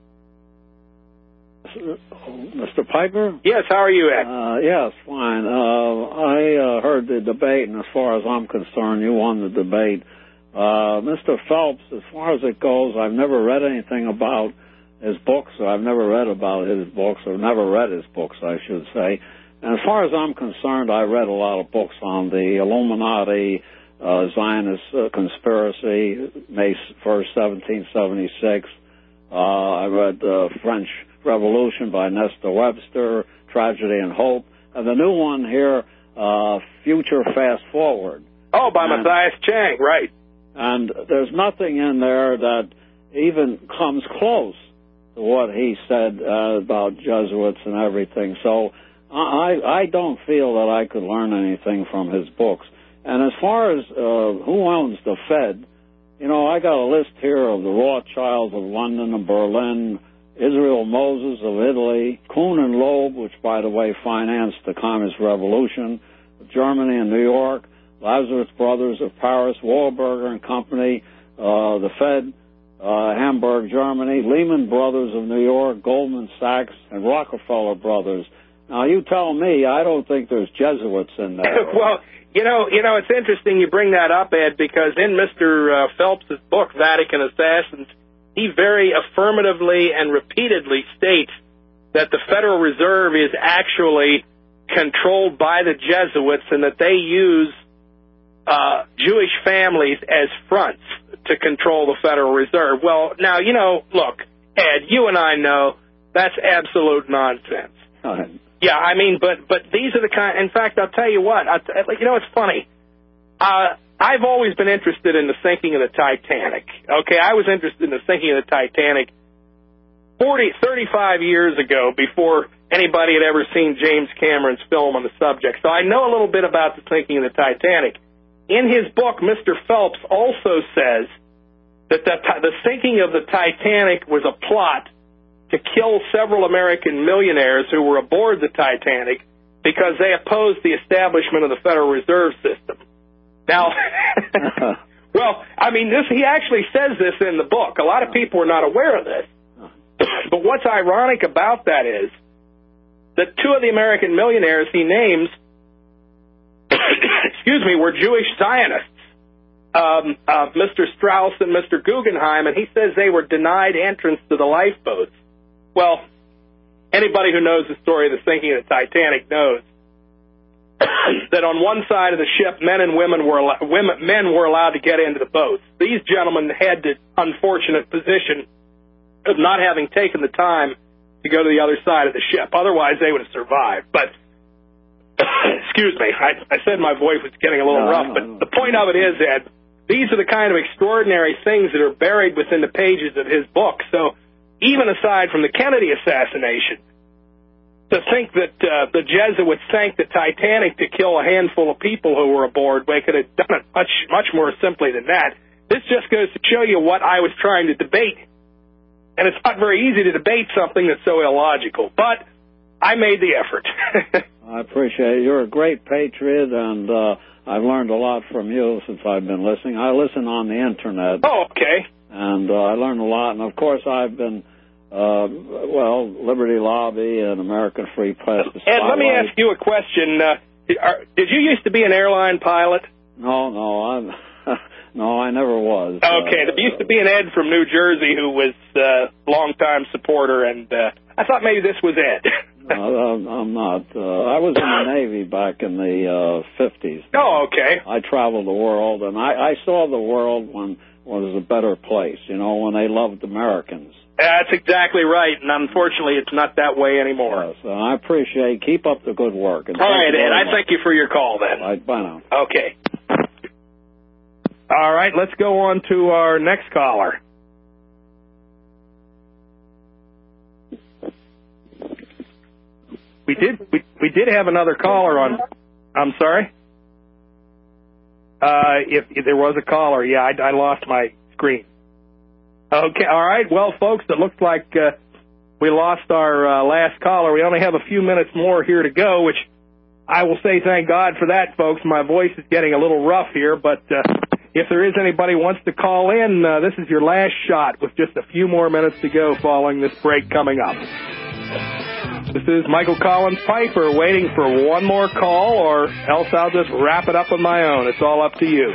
Mister Piper? Yes, how are you, Ed? Uh, yes, fine. Uh, I uh, heard the debate, and as far as I'm concerned, you won the debate. Uh, Mister Phelps, as far as it goes, I've never read anything about his books, or I've never read about his books, or never read his books, I should say. And as far as I'm concerned, I read a lot of books on the Illuminati, uh, Zionist uh, conspiracy, May first, seventeen seventy-six. Uh, I read The uh, French Revolution by Nestor Webster, Tragedy and Hope. And the new one here, uh, Future Fast Forward. Oh, by and, Matthias Chang, right. And there's nothing in there that even comes close to what he said uh, about Jesuits and everything. So I, I don't feel that I could learn anything from his books. And as far as uh, who owns the Fed, you know, I got a list here of the Rothschilds of London and Berlin, Israel Moses of Italy, Kuhn and Loeb, which, by the way, financed the Communist Revolution, Germany and New York, Lazarus Brothers of Paris, Wahlberger and Company, uh, the Fed, uh, Hamburg, Germany, Lehman Brothers of New York, Goldman Sachs, and Rockefeller Brothers. Now, you tell me, I don't think there's Jesuits in there. Well, you know, you know, it's interesting you bring that up, Ed, because in Mister Uh, Phelps' book, Vatican Assassins, he very affirmatively and repeatedly states that the Federal Reserve is actually controlled by the Jesuits and that they use uh, Jewish families as fronts to control the Federal Reserve. Well, now, you know, look, Ed, you and I know that's absolute nonsense. Go ahead. Yeah, I mean, but but these are the kind. In fact, I'll tell you what. I, you know, it's funny. Uh, I've always been interested in the sinking of the Titanic. Okay, I was interested in the sinking of the Titanic forty, thirty-five years ago, before anybody had ever seen James Cameron's film on the subject. So I know a little bit about the sinking of the Titanic. In his book, Mister Phelps also says that the, the sinking of the Titanic was a plot to kill several American millionaires who were aboard the Titanic because they opposed the establishment of the Federal Reserve System. Now, well, I mean, this he actually says this in the book. A lot of people are not aware of this. But what's ironic about that is that two of the American millionaires he names, excuse me, were Jewish Zionists, um, uh, Mister Strauss and Mister Guggenheim, and he says they were denied entrance to the lifeboats. Well, anybody who knows the story of the sinking of the Titanic knows that on one side of the ship, men and women were women, men were allowed to get into the boats. These gentlemen had the unfortunate position of not having taken the time to go to the other side of the ship. Otherwise, they would have survived. But, excuse me, I, I said my voice was getting a little no, rough, but no, no. The point of it is, Ed, these are the kind of extraordinary things that are buried within the pages of his book. So even aside from the Kennedy assassination, to think that uh, the Jesuits sank the Titanic to kill a handful of people who were aboard, they could have done it much, much more simply than that. This just goes to show you what I was trying to debate. And it's not very easy to debate something that's so illogical. But I made the effort. I appreciate it. You're a great patriot, and uh, I've learned a lot from you since I've been listening. I listen on the Internet. Oh, okay. And uh, I learned a lot. And, of course, I've been... Uh, well, Liberty Lobby and American Free Press. Ed, let me ask you a question. Uh, are, did you used to be an airline pilot? No, no, I'm, no, I never was. Okay, uh, there used to be an Ed from New Jersey who was a uh, longtime supporter, and uh, I thought maybe this was Ed. no, I'm not. Uh, I was in the Navy back in the uh, fifties. Oh, okay. I traveled the world, and I, I saw the world when it was a better place, you know, when they loved Americans. That's exactly right, and unfortunately, it's not that way anymore. Yes, uh, I appreciate. Keep up the good work. And all right, Ed. I thank you for your call, then. All right, bye now. Okay. All right, let's go on to our next caller. We did we, we did have another caller on. I'm sorry? Uh, if, if there was a caller, yeah, I, I lost my screen. Okay, all right. Well, folks, it looks like uh, we lost our uh, last caller. We only have a few minutes more here to go, which I will say thank God for that, folks. My voice is getting a little rough here, but uh, if there is anybody who wants to call in, uh, this is your last shot with just a few more minutes to go following this break coming up. This is Michael Collins Piper waiting for one more call, or else I'll just wrap it up on my own. It's all up to you.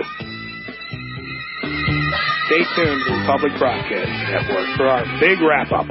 Stay tuned to the Public Broadcasting Network for our big wrap-up.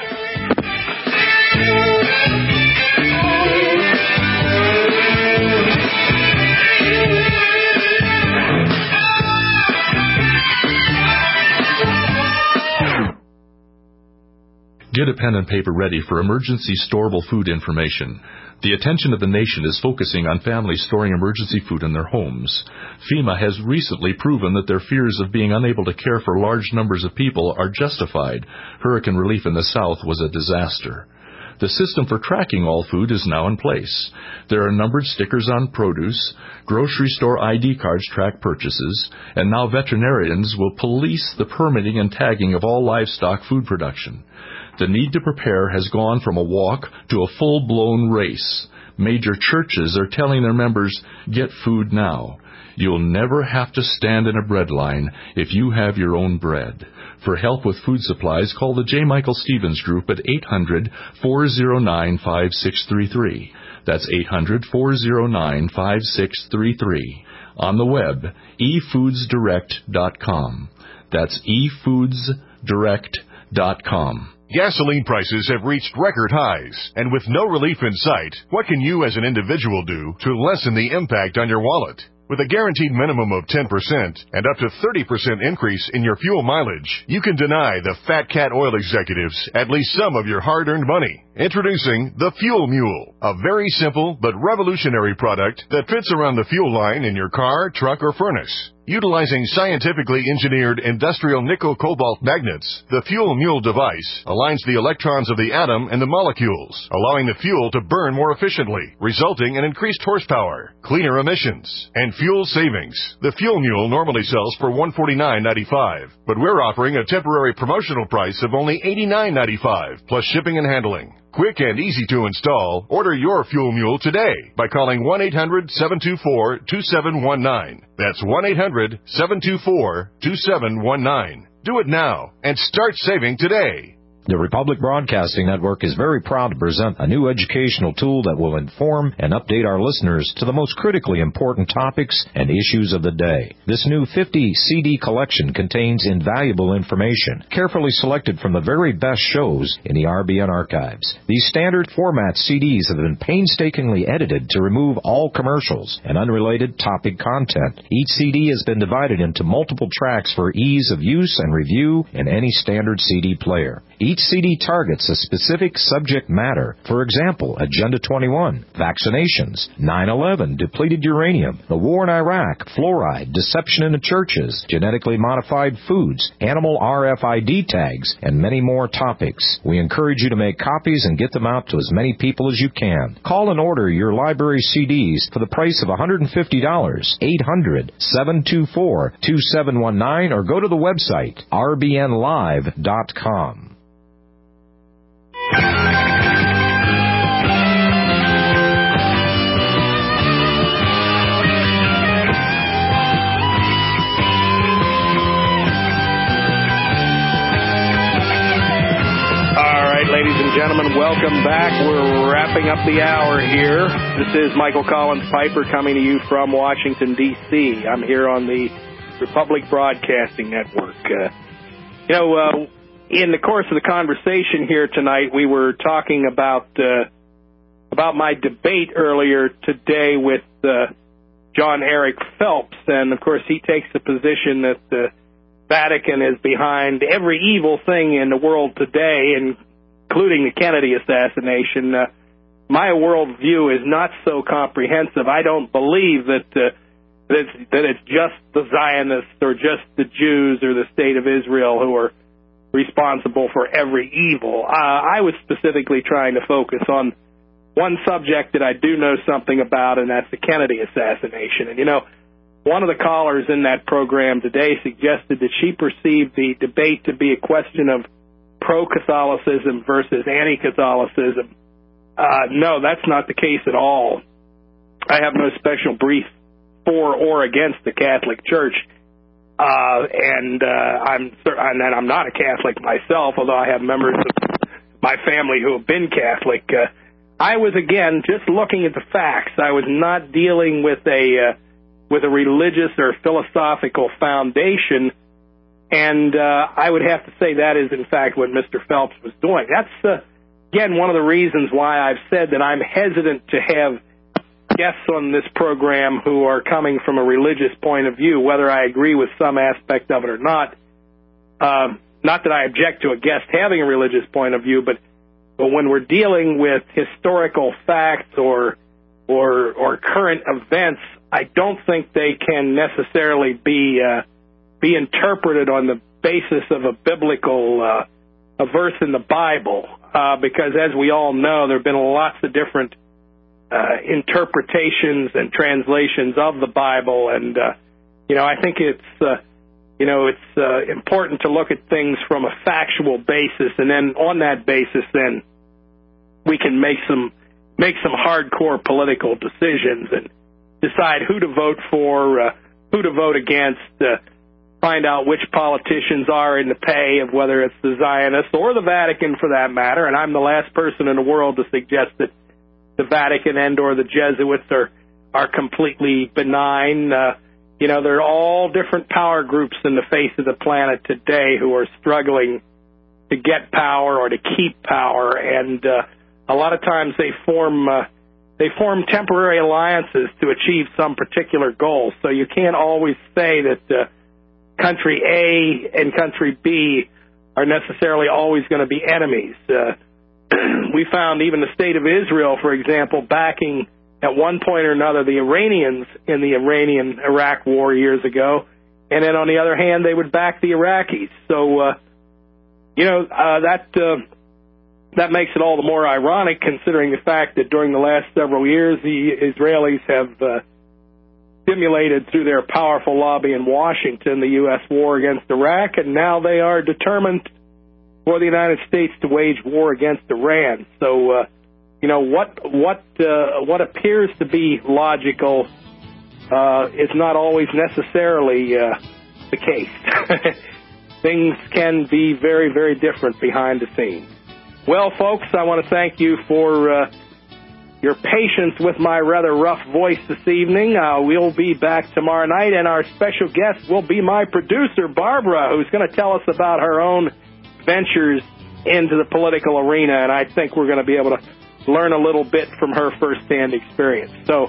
Get a pen and paper ready for emergency storable food information. The attention of the nation is focusing on families storing emergency food in their homes. FEMA has recently proven that their fears of being unable to care for large numbers of people are justified. Hurricane relief in the South was a disaster. The system for tracking all food is now in place. There are numbered stickers on produce, grocery store I D cards track purchases, and now veterinarians will police the permitting and tagging of all livestock food production. The need to prepare has gone from a walk to a full-blown race. Major churches are telling their members, get food now. You'll never have to stand in a bread line if you have your own bread. For help with food supplies, call the J. Michael Stevens Group at eight hundred, four oh nine, five six three three. That's eight hundred, four oh nine, five six three three. On the web, e foods direct dot com. That's e foods direct dot com. Gasoline prices have reached record highs, and with no relief in sight, what can you as an individual do to lessen the impact on your wallet? With a guaranteed minimum of ten percent and up to thirty percent increase in your fuel mileage, you can deny the Fat Cat Oil executives at least some of your hard-earned money. Introducing the Fuel Mule, a very simple but revolutionary product that fits around the fuel line in your car, truck, or furnace. Utilizing scientifically engineered industrial nickel-cobalt magnets, the Fuel Mule device aligns the electrons of the atom and the molecules, allowing the fuel to burn more efficiently, resulting in increased horsepower, cleaner emissions, and fuel savings. The Fuel Mule normally sells for one hundred forty-nine ninety-five, but we're offering a temporary promotional price of only eighty-nine ninety-five, plus shipping and handling. Quick and easy to install. Order your Fuel Mule today by calling one eight hundred, seven two four, two seven one nine. That's one eight hundred, seven two four, two seven one nine. Do it now and start saving today. The Republic Broadcasting Network is very proud to present a new educational tool that will inform and update our listeners to the most critically important topics and issues of the day. This new fifty C D collection contains invaluable information, carefully selected from the very best shows in the R B N archives. These standard format C Ds have been painstakingly edited to remove all commercials and unrelated topic content. Each C D has been divided into multiple tracks for ease of use and review in any standard C D player. Each C D targets a specific subject matter. For example, Agenda twenty-one, vaccinations, nine eleven, depleted uranium, the war in Iraq, fluoride, deception in the churches, genetically modified foods, animal R F I D tags, and many more topics. We encourage you to make copies and get them out to as many people as you can. Call and order your library C Ds for the price of one hundred fifty dollars, eight hundred, seven two four, two seven one nine, or go to the website, r b n live dot com. Ladies and gentlemen, welcome back. We're wrapping up the hour here. This is Michael Collins Piper coming to you from Washington, D C I'm here on the Republic Broadcasting Network. Uh, you know, uh, in the course of the conversation here tonight, we were talking about uh, about my debate earlier today with uh, John Eric Phelps, and of course he takes the position that the Vatican is behind every evil thing in the world today, and including the Kennedy assassination. Uh, my worldview is not so comprehensive. I don't believe that uh, that it's, that it's just the Zionists or just the Jews or the state of Israel who are responsible for every evil. Uh, I was specifically trying to focus on one subject that I do know something about, and that's the Kennedy assassination. And, you know, one of the callers in that program today suggested that she perceived the debate to be a question of pro-Catholicism versus anti-Catholicism. Uh, no, that's not the case at all. I have no special brief for or against the Catholic Church. Uh, and uh, I'm and I'm not a Catholic myself, although I have members of my family who have been Catholic. Uh, I was, again, just looking at the facts. I was not dealing with a uh, with a religious or philosophical foundation, and uh, I would have to say that is, in fact, what Mister Phelps was doing. That's, uh, again, one of the reasons why I've said that I'm hesitant to have guests on this program who are coming from a religious point of view, whether I agree with some aspect of it or not. Uh, not that I object to a guest having a religious point of view, but, but when we're dealing with historical facts or, or, or current events, I don't think they can necessarily be, uh, be interpreted on the basis of a biblical, uh, a verse in the Bible, uh, because as we all know, there have been lots of different Uh, interpretations and translations of the Bible, and uh, you know, I think it's uh, you know it's uh, important to look at things from a factual basis, and then on that basis, then we can make some make some hardcore political decisions and decide who to vote for, uh, who to vote against, uh, find out which politicians are in the pay of whether it's the Zionists or the Vatican, for that matter. And I'm the last person in the world to suggest that the Vatican and or the Jesuits are, are completely benign. Uh, you know, there are all different power groups in the face of the planet today who are struggling to get power or to keep power. And uh, a lot of times they form uh, they form temporary alliances to achieve some particular goal. So you can't always say that uh, country A and country B are necessarily always going to be enemies. Uh, we found even the state of Israel, for example, backing at one point or another the Iranians in the Iranian-Iraq war years ago, and then on the other hand, they would back the Iraqis. So, uh, you know, uh, that uh, that makes it all the more ironic, considering the fact that during the last several years, the Israelis have uh, stimulated through their powerful lobby in Washington the U S war against Iraq, and now they are determined for the United States to wage war against Iran. So, uh, you know, what what uh, what appears to be logical uh, is not always necessarily uh, the case. Things can be very, very different behind the scenes. Well, folks, I want to thank you for uh, your patience with my rather rough voice this evening. Uh, we'll be back tomorrow night, and our special guest will be my producer, Barbara, who's going to tell us about her own ventures into the political arena, and I think we're going to be able to learn a little bit from her firsthand experience. So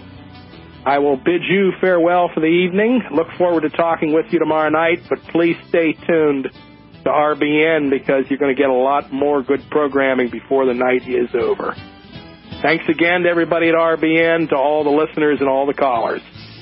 I will bid you farewell for the evening. Look forward to talking with you tomorrow night, but please stay tuned to R B N because you're going to get a lot more good programming before the night is over. Thanks again to everybody at R B N, to all the listeners and all the callers.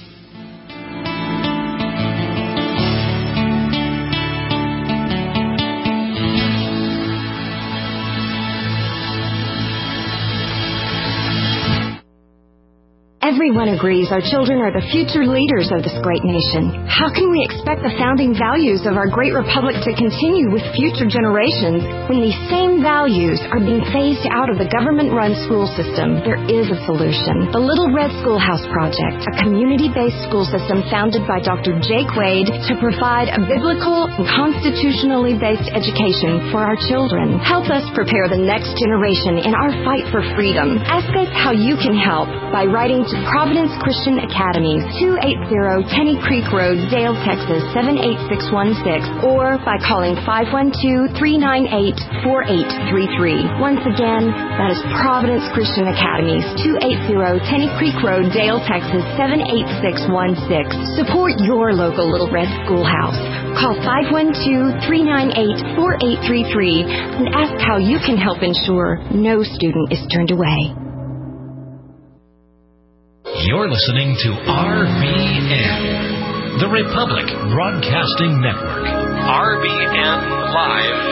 Everyone agrees our children are the future leaders of this great nation. How can we expect the founding values of our great republic to continue with future generations when these same values are being phased out of the government-run school system? There is a solution. The Little Red Schoolhouse Project, a community-based school system founded by Doctor Jake Wade to provide a biblical and constitutionally based education for our children. Help us prepare the next generation in our fight for freedom. Ask us how you can help by writing to Providence Christian Academies, two eighty Tenny Creek Road, Dale, Texas, seven eight six one six, or by calling five one two, three nine eight, four eight three three. Once again, that is Providence Christian Academies, two eighty Tenny Creek Road, Dale, Texas, seven eight six one six. Support your local Little Red Schoolhouse. Call five one two, three nine eight, four eight three three and ask how you can help ensure no student is turned away. You're listening to R B N, the Republic Broadcasting Network. R B N Live